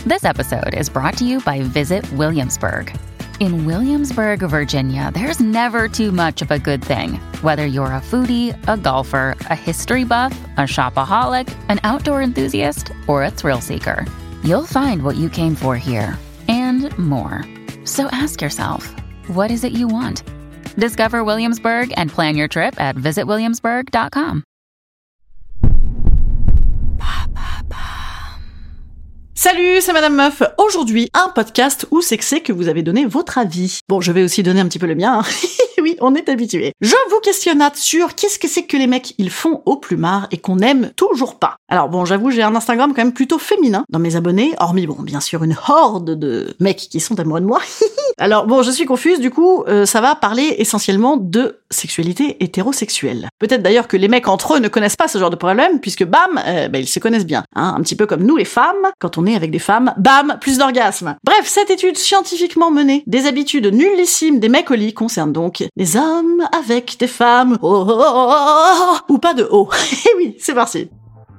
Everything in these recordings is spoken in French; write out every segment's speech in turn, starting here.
This episode is brought to you by Visit Williamsburg. In Williamsburg, Virginia, there's never too much of a good thing. Whether you're a foodie, a golfer, a history buff, a shopaholic, an outdoor enthusiast, or a thrill seeker, you'll find what you came for here and more. So ask yourself, what is it you want? Discover Williamsburg and plan your trip at visitwilliamsburg.com. Salut, c'est Madame Meuf. Aujourd'hui, un podcast où c'est que vous avez donné votre avis. Bon, je vais aussi donner un petit peu le mien. Oui, on est habitué. Je vous questionnate sur qu'est-ce que c'est que les mecs ils font au plumard et qu'on n'aime toujours pas. Alors bon, j'avoue, j'ai un Instagram quand même plutôt féminin dans mes abonnés, hormis bon, bien sûr une horde de mecs qui sont amoureux de moi. Alors bon, je suis confuse, du coup, ça va parler essentiellement de sexualité hétérosexuelle. Peut-être d'ailleurs que les mecs entre eux ne connaissent pas ce genre de problème, puisque bam, ils se connaissent bien. Hein, un petit peu comme nous les femmes, quand on est avec des femmes, bam, plus d'orgasme. Bref, cette étude scientifiquement menée des habitudes nullissimes des mecs au lit concerne donc les hommes avec des femmes, ou pas de haut. Et oui, c'est parti.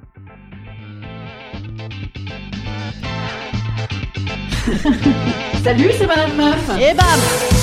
Salut, c'est Madame Meuf. Et bam.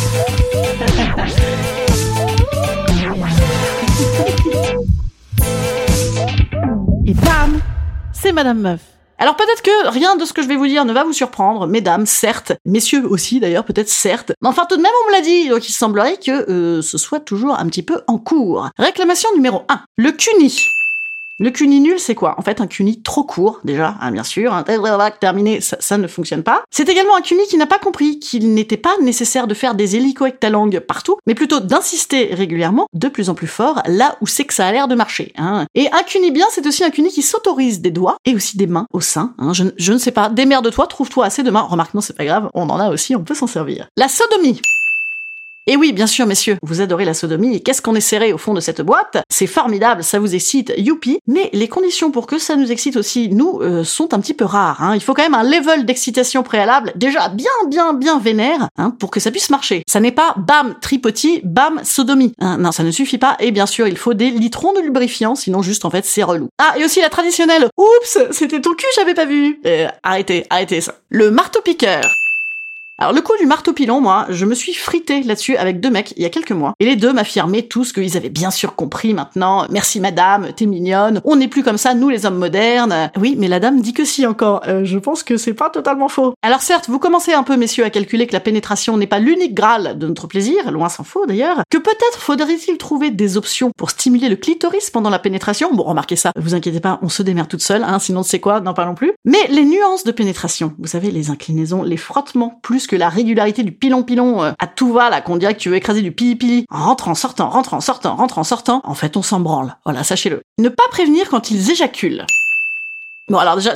Et bam, c'est Madame Meuf. Alors peut-être que rien de ce que je vais vous dire ne va vous surprendre, mesdames, certes, messieurs aussi d'ailleurs, peut-être certes, mais enfin tout de même on me l'a dit, donc il semblerait que ce soit toujours un petit peu en cours. Réclamation numéro 1, le CUNY. Le CUNY nul, c'est quoi? En fait, un CUNY trop court, déjà, hein, bien sûr, terminé, ça ne fonctionne pas. C'est également un CUNY qui n'a pas compris qu'il n'était pas nécessaire de faire des hélico-ectalangues partout, mais plutôt d'insister régulièrement, de plus en plus fort, là où c'est que ça a l'air de marcher. Hein. Et un CUNY bien, c'est aussi un CUNY qui s'autorise des doigts, et aussi des mains au sein. Hein. Je ne sais pas, démerde-toi, trouve-toi assez de mains. Remarque, non, c'est pas grave, on en a aussi, on peut s'en servir. La sodomie. Et oui, bien sûr, messieurs, vous adorez la sodomie, et qu'est-ce qu'on est serré au fond de cette boîte? C'est formidable, ça vous excite, youpi, mais les conditions pour que ça nous excite aussi, nous, sont un petit peu rares. Hein. Il faut quand même un level d'excitation préalable, déjà bien vénère, hein, pour que ça puisse marcher. Ça n'est pas bam, tripoti, bam, sodomie. Hein, non, ça ne suffit pas, et bien sûr, il faut des litrons de lubrifiant, sinon juste, en fait, c'est relou. Ah, et aussi la traditionnelle, oups, c'était ton cul, j'avais pas vu. Arrêtez ça. Le marteau-piqueur. Alors le coup du marteau pilon, moi, je me suis frité là-dessus avec deux mecs il y a quelques mois. Et les deux m'affirmaient tous qu'ils avaient bien sûr compris maintenant. Merci madame, t'es mignonne. On n'est plus comme ça, nous les hommes modernes. Oui, mais la dame dit que si encore. Je pense que c'est pas totalement faux. Alors certes, vous commencez un peu, messieurs, à calculer que la pénétration n'est pas l'unique graal de notre plaisir, loin s'en faut d'ailleurs. Que peut-être faudrait-il trouver des options pour stimuler le clitoris pendant la pénétration. Bon, remarquez ça, vous inquiétez pas, on se démerde toute seule, hein, sinon c'est quoi, n'en parlons plus. Mais les nuances de pénétration, vous savez, les inclinaisons, les frottements, plus que la régularité du pilon à tout va là, qu'on dirait que tu veux écraser du pili-pili, rentre en sortant, en fait on s'en branle, voilà, sachez-le. Ne pas prévenir quand ils éjaculent. Bon alors déjà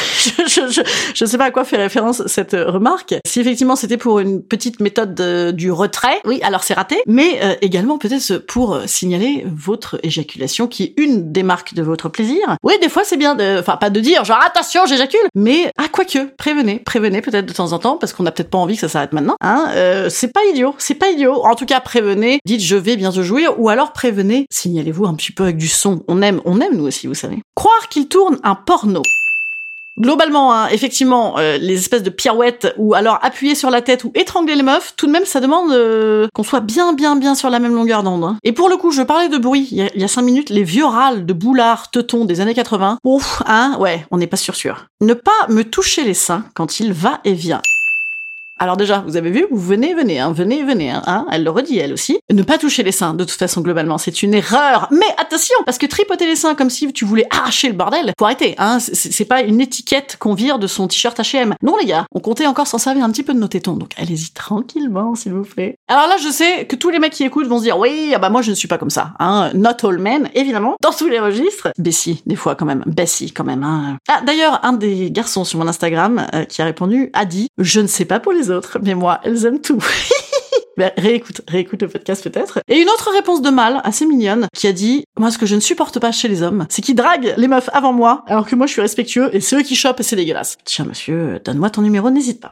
je sais pas à quoi fait référence cette remarque. Si effectivement c'était pour une petite méthode du retrait, oui alors c'est raté, mais également peut-être pour signaler votre éjaculation qui est une des marques de votre plaisir. Oui des fois c'est bien, enfin pas de dire genre attention j'éjacule, mais quoique prévenez peut-être de temps en temps parce qu'on a peut-être pas envie que ça s'arrête maintenant. Hein, c'est pas idiot. En tout cas prévenez, dites je vais bientôt jouir ou alors prévenez, signalez-vous un petit peu avec du son. On aime nous aussi vous savez. Croire qu'il tourne un porno. Globalement, hein, effectivement, les espèces de pirouettes ou alors appuyer sur la tête ou étrangler les meufs, tout de même, ça demande qu'on soit bien sur la même longueur d'onde. Hein. Et pour le coup, je parlais de bruit il y a 5 minutes, les vieux râles de boulards teutons des années 80. Ouf, hein, ouais, on n'est pas sûr. Ne pas me toucher les seins quand il va et vient. Alors déjà, vous avez vu, vous venez, hein, elle le redit elle aussi. Ne pas toucher les seins, de toute façon, globalement, c'est une erreur. Mais attention, parce que tripoter les seins comme si tu voulais arracher le bordel, faut arrêter, hein, c'est pas une étiquette qu'on vire de son t-shirt H&M. Non les gars, on comptait encore s'en servir un petit peu de nos tétons, donc allez-y tranquillement, s'il vous plaît. Alors là, je sais que tous les mecs qui écoutent vont se dire, oui, moi je ne suis pas comme ça, hein, not all men, évidemment, dans tous les registres. Bessie, des fois quand même, hein. Ah, d'ailleurs, un des garçons sur mon Instagram qui a répondu a dit, je ne sais pas pour les autres, mais moi, elles aiment tout. Ben, réécoute le podcast peut-être. Et une autre réponse de mâle, assez mignonne, qui a dit « Moi, ce que je ne supporte pas chez les hommes, c'est qu'ils draguent les meufs avant moi, alors que moi, je suis respectueux, et c'est eux qui chopent, et c'est dégueulasse. Tiens, monsieur, donne-moi ton numéro, n'hésite pas. »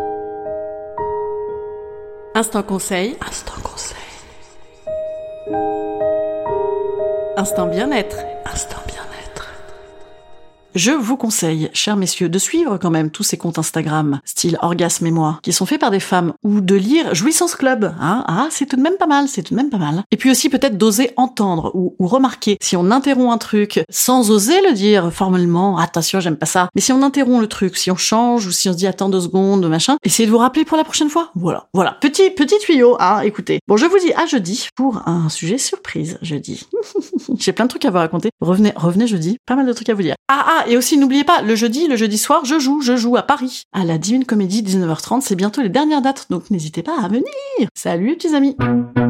Instant conseil. Instant bien-être. Je vous conseille, chers messieurs, de suivre quand même tous ces comptes Instagram, style Orgasme et moi, qui sont faits par des femmes, ou de lire Jouissance Club, hein, c'est tout de même pas mal, c'est tout de même pas mal. Et puis aussi peut-être d'oser entendre ou remarquer si on interrompt un truc sans oser le dire formellement, attention, j'aime pas ça, mais si on interrompt le truc, si on change ou si on se dit attends 2 secondes, machin, essayez de vous rappeler pour la prochaine fois. Voilà, petit tuyau, hein, écoutez. Bon, je vous dis à jeudi pour un sujet surprise, jeudi. J'ai plein de trucs à vous raconter. Revenez jeudi, pas mal de trucs à vous dire. Et aussi n'oubliez pas, le jeudi soir, je joue à Paris, à la Divine Comédie, 19h30, c'est bientôt les dernières dates, donc n'hésitez pas à venir. Salut les petits amis.